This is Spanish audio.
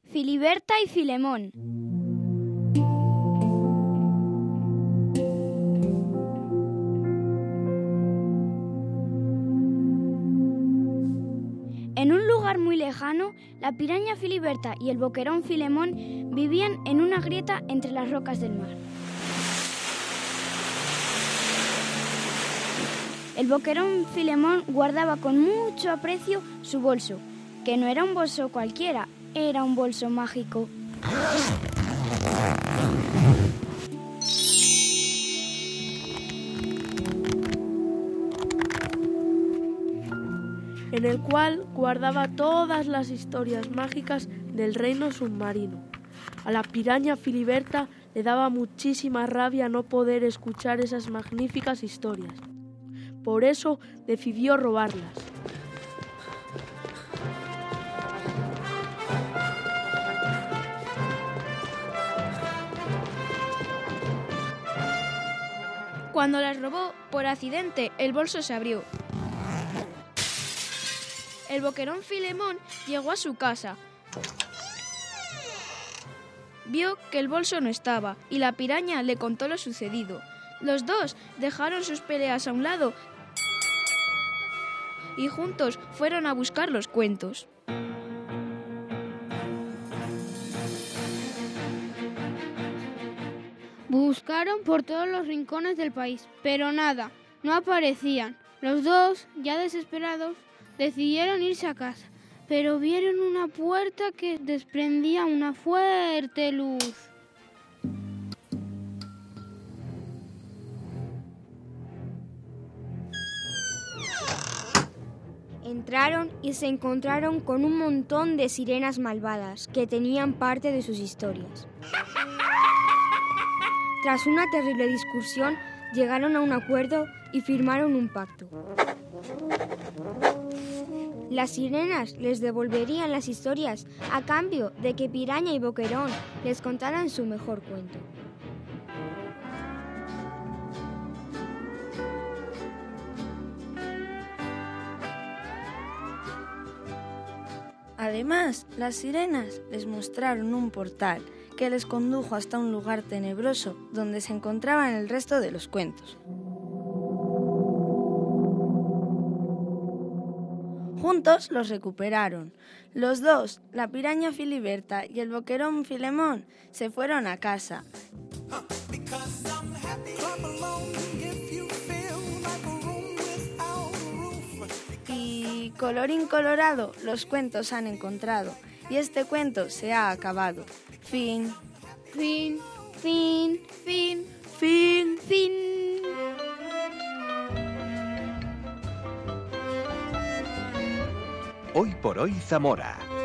Filiberta y Filemón. En un lugar muy lejano, la piraña Filiberta y el boquerón Filemón vivían en una grieta entre las rocas del mar. El boquerón Filemón guardaba con mucho aprecio su bolso, que no era un bolso cualquiera, era un bolso mágico. En el cual guardaba todas las historias mágicas del reino submarino. A la piraña Filiberta le daba muchísima rabia no poder escuchar esas magníficas historias. Por eso decidió robarlas. Cuando las robó, por accidente, el bolso se abrió. El boquerón Filemón llegó a su casa. Vio que el bolso no estaba y la piraña le contó lo sucedido. Los dos dejaron sus peleas a un lado y juntos fueron a buscar los cuentos. Buscaron por todos los rincones del país, pero nada, no aparecían. Los dos, ya desesperados, decidieron irse a casa, pero vieron una puerta que desprendía una fuerte luz. Entraron y se encontraron con un montón de sirenas malvadas que tenían parte de sus historias. Tras una terrible discusión, llegaron a un acuerdo y firmaron un pacto. Las sirenas les devolverían las historias a cambio de que Piraña y Boquerón les contaran su mejor cuento. Además, las sirenas les mostraron un portal que les condujo hasta un lugar tenebroso donde se encontraban el resto de los cuentos. Juntos los recuperaron. Los dos, la piraña Filiberta y el boquerón Filemón, se fueron a casa. Y colorín colorado, los cuentos han encontrado. Y este cuento se ha acabado. Fin. Fin, fin, fin, Fin. fin. Hoy por hoy Zamora